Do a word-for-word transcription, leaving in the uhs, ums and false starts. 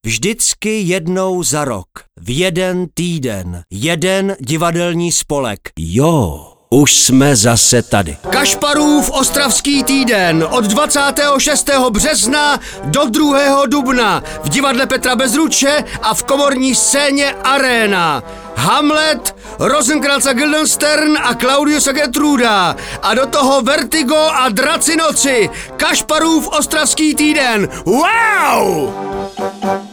Vždycky jednou za rok, v jeden týden, jeden divadelní spolek. Jo, už jsme zase tady. Kašparův Ostravský týden od dvacátého šestého března do druhého dubna v divadle Petra Bezruče a v komorní scéně Arena. Hamlet, Rosenkrantz a Guildenstern a Claudius a Gertruda. A do toho Vertigo a Draci noci. Kašparův Ostravský týden. Wow!